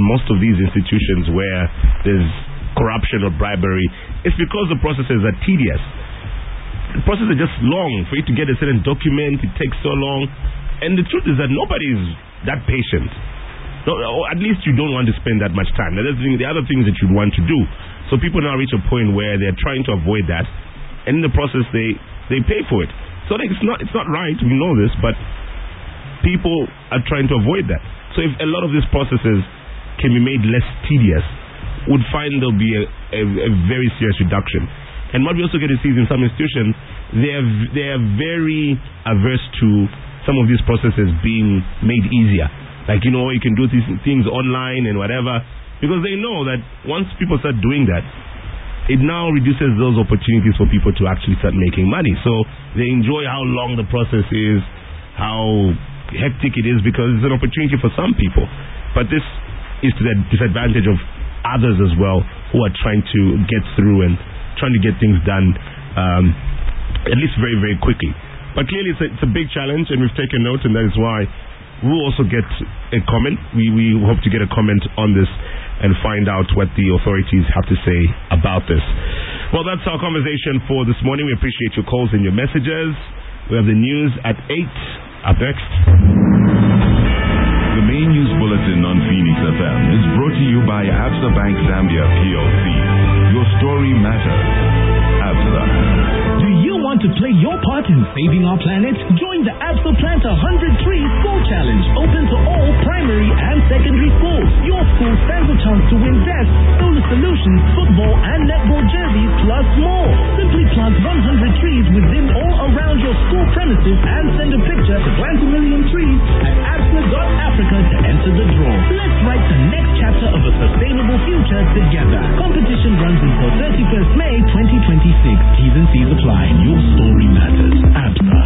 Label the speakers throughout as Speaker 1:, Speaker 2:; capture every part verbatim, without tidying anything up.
Speaker 1: most of these institutions where there's corruption or bribery, it's because the processes are tedious. The processes are just long. For you to get a certain document, it takes so long. And the truth is that nobody is that patient. No, or at least you don't want to spend that much time. The other, thing, the other things that you'd want to do. So people now reach a point where they're trying to avoid that. And in the process, they, they pay for it. So it's not, it's not right. We know this, but people are trying to avoid that. So if a lot of these processes can be made less tedious, would find there'll be a, a, a very serious reduction. And what we also get to see is in some institutions, they are, they are very averse to some of these processes being made easier. Like, you know, you can do these things online and whatever, because they know that once people start doing that, it now reduces those opportunities for people to actually start making money. So they enjoy how long the process is, how hectic it is, because it's an opportunity for some people. But this is to the disadvantage of others as well, who are trying to get through and trying to get things done um, at least very, very quickly. But clearly it's a, it's a big challenge, and we've taken note, and that is why we'll also get a comment. We, we hope to get a comment on this and find out what the authorities have to say about this. Well, that's our conversation for this morning. We appreciate your calls and your messages. We have the news at eight. Up next.
Speaker 2: The main news bulletin on Phoenix F M is brought to you by Absa Bank Zambia P L C. Your story matters. Absa.
Speaker 3: Do you want to play your part in saving our planet? Join the Absa Plant one hundred Trees School Challenge, open to all primary and secondary schools. Your school stands a chance to win desks, solar solutions, football and netball jerseys, plus more. Simply plant one hundred trees within or around your school premises and send a picture to Plant a Million Trees at absa dot africa to enter the draw. Let's write the next chapter of a sustainable future together. Competition runs until thirty-first May twenty twenty-six. T's and C's apply. Your story matters. Absa.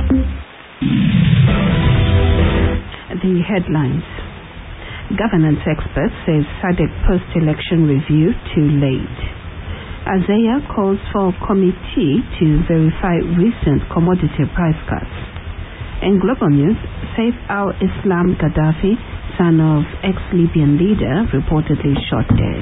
Speaker 4: The headlines. Governance expert says SADC post-election review too late. Azea calls for committee to verify recent commodity price cuts. In global news, Saif al-Islam Gaddafi, son of ex-Libyan leader, reportedly shot dead.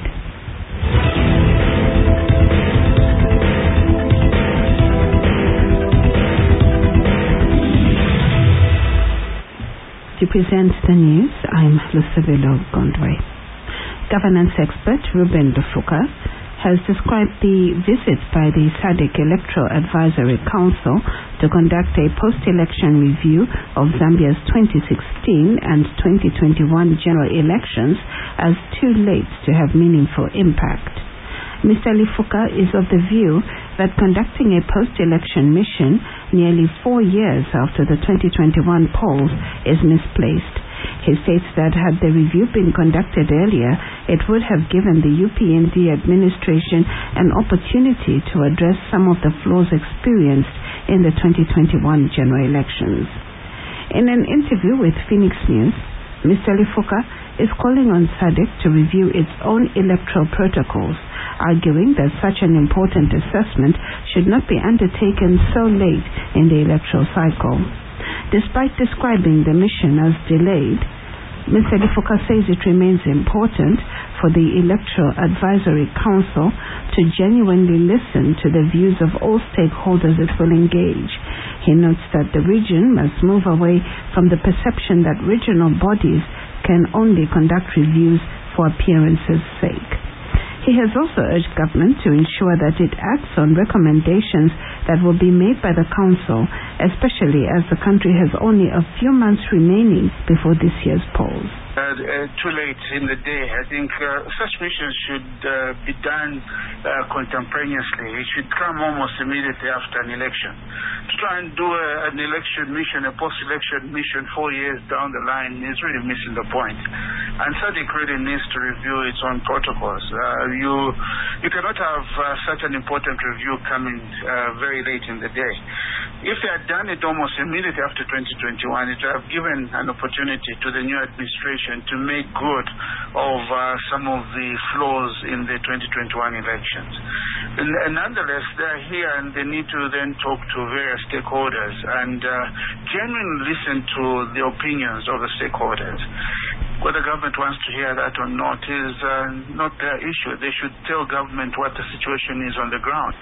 Speaker 4: To present the news, I'm Lucibelo Gondwe. Governance expert Ruben Lufuka has described the visit by the SADC Electoral Advisory Council to conduct a post-election review of Zambia's twenty sixteen and twenty twenty-one general elections as too late to have meaningful impact. Mister Lufuka is of the view that conducting a post-election mission nearly four years after the twenty twenty-one polls is misplaced. He states that had the review been conducted earlier, it would have given the U P N D administration an opportunity to address some of the flaws experienced in the twenty twenty-one general elections. In an interview with Phoenix News, Mister Lufuka is calling on SADC to review its own electoral protocols, arguing that such an important assessment should not be undertaken so late in the electoral cycle. Despite describing the mission as delayed, Mister Lufuka says it remains important for the Electoral Advisory Council to genuinely listen to the views of all stakeholders it will engage. He notes that the region must move away from the perception that regional bodies can only conduct reviews for appearance's sake. He has also urged government to ensure that it acts on recommendations that will be made by the Council, especially as the country has only a few months remaining before this year's polls.
Speaker 5: Uh, uh, too late in the day. I think uh, such missions should uh, be done uh, contemporaneously. It should come almost immediately after an election. To try and do a, an election mission, a post-election mission four years down the line is really missing the point. And SADC really needs to review its own protocols. Uh, you you cannot have uh, such an important review coming uh, very late in the day. If they had done it almost immediately after twenty twenty-one, it would have given an opportunity to the new administration to make good of uh, some of the flaws in the twenty twenty-one elections. And, and nonetheless, they're here and they need to then talk to various stakeholders and uh, genuinely listen to the opinions of the stakeholders. Whether government wants to hear that or not is uh, not their issue. They should tell government what the situation is on the ground.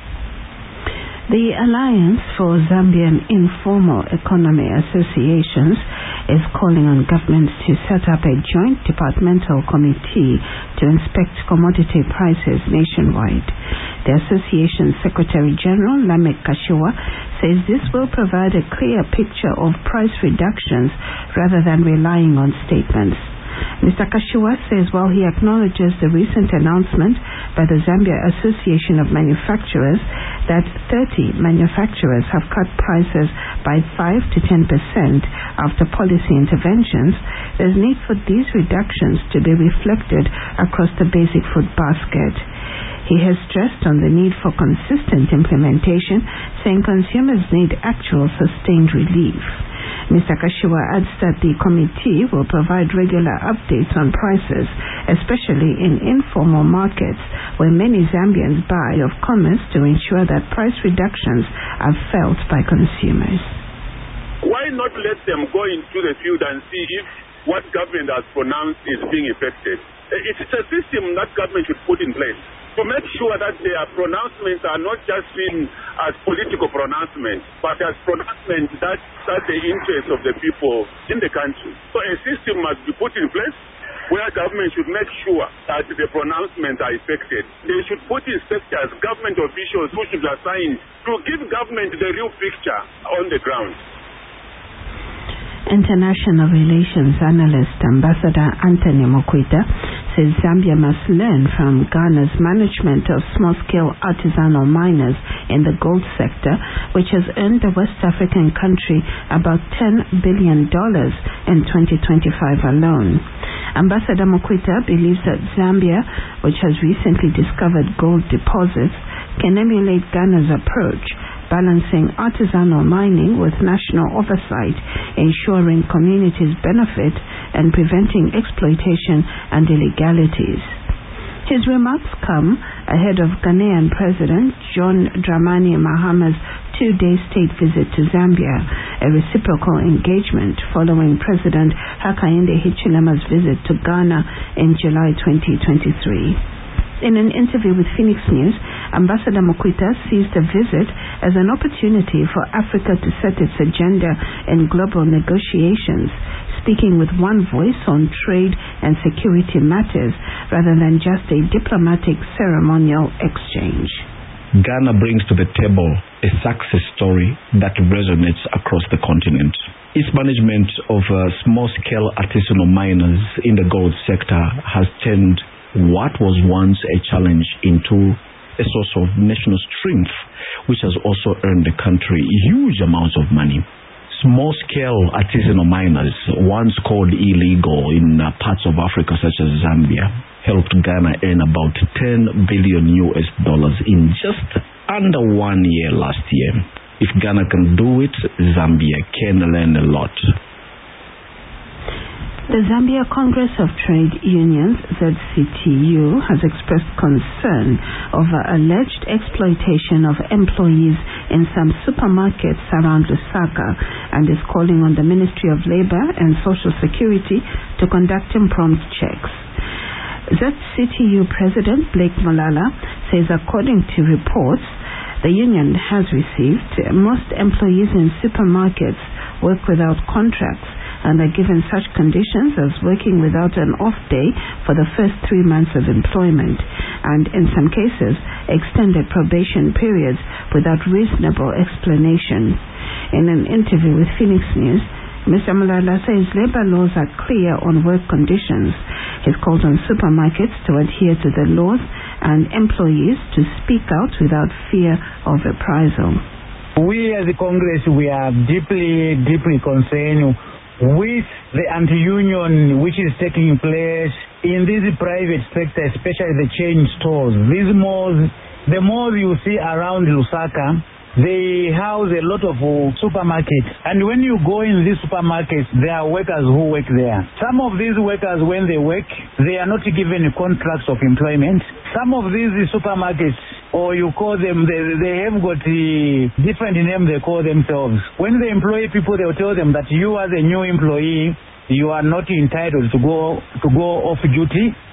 Speaker 4: The Alliance for Zambian Informal Economy Associations is calling on governments to set up a joint departmental committee to inspect commodity prices nationwide. The association's Secretary General, Lamek Kashiwa, says this will provide a clear picture of price reductions rather than relying on statements. Mister Kashiwa says while he acknowledges the recent announcement by the Zambia Association of Manufacturers that thirty manufacturers have cut prices by five to ten percent after policy interventions, there's need for these reductions to be reflected across the basic food basket. He has stressed on the need for consistent implementation, saying consumers need actual sustained relief. Mister Kashiwa adds that the committee will provide regular updates on prices, especially in informal markets where many Zambians buy of commerce, to ensure that price reductions are felt by consumers.
Speaker 6: Why not let them go into the field and see if what government has pronounced is being effected? It's a system that government should put in place to make sure that their pronouncements are not just seen as political pronouncements, but as pronouncements that serve the interests of the people in the country. So a system must be put in place where government should make sure that the pronouncements are effected. They should put inspectors, government officials who should assign to give government the real picture on the ground.
Speaker 4: International Relations Analyst Ambassador Anthony Mokwita says Zambia must learn from Ghana's management of small-scale artisanal miners in the gold sector, which has earned the West African country about ten billion dollars in twenty twenty-five alone. Ambassador Mokwita believes that Zambia, which has recently discovered gold deposits, can emulate Ghana's approach, balancing artisanal mining with national oversight, ensuring communities benefit and preventing exploitation and illegalities. His remarks come ahead of Ghanaian President John Dramani Mahama's two-day state visit to Zambia, a reciprocal engagement following President Hakainde Hichilema's visit to Ghana in July twenty twenty-three. In an interview with Phoenix News, Ambassador Mokwita sees the visit as an opportunity for Africa to set its agenda in global negotiations, speaking with one voice on trade and security matters rather than just a diplomatic ceremonial exchange.
Speaker 7: Ghana brings to the table a success story that resonates across the continent. Its management of uh, small-scale artisanal miners in the gold sector has turned what was once a challenge into a source of national strength, which has also earned the country huge amounts of money. Small-scale artisanal miners, once called illegal in uh, parts of Africa such as Zambia, helped Ghana earn about ten billion U S dollars in just under one year last year. If Ghana can do it, Zambia can learn a lot.
Speaker 4: The Zambia Congress of Trade Unions, Z C T U, has expressed concern over alleged exploitation of employees in some supermarkets around Lusaka and is calling on the Ministry of Labor and Social Security to conduct impromptu checks. Z C T U President Blake Malala says according to reports, the union has received most employees in supermarkets work without contracts and are given such conditions as working without an off day for the first three months of employment, and in some cases, extended probation periods without reasonable explanation. In an interview with Phoenix News, Mister Malala says labor laws are clear on work conditions. He's called on supermarkets to adhere to the laws and employees to speak out without fear of reprisal.
Speaker 8: We as a Congress, we are deeply, deeply concerned with the anti-union which is taking place in this private sector, especially the chain stores. These malls, the malls you see around Lusaka, they house a lot of uh, supermarkets. And when you go in these supermarkets, there are workers who work there. Some of these workers, when they work, they are not given contracts of employment. Some of these supermarkets, or you call them, they, they have got a different name they call themselves. When they employ people, they will tell them that you as a new employee, you are not entitled to go to go off duty